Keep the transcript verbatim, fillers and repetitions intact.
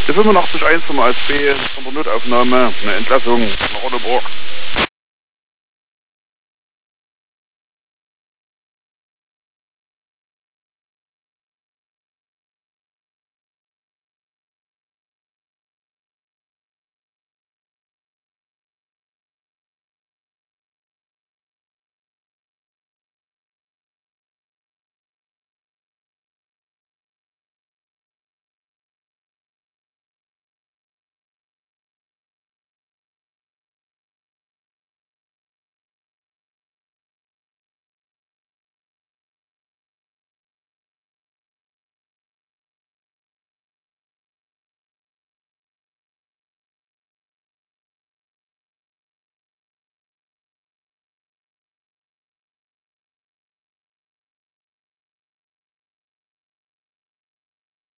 fünfundachtzig Komma eins vom A S B von der Notaufnahme, eine Entlassung nach Rodeburg.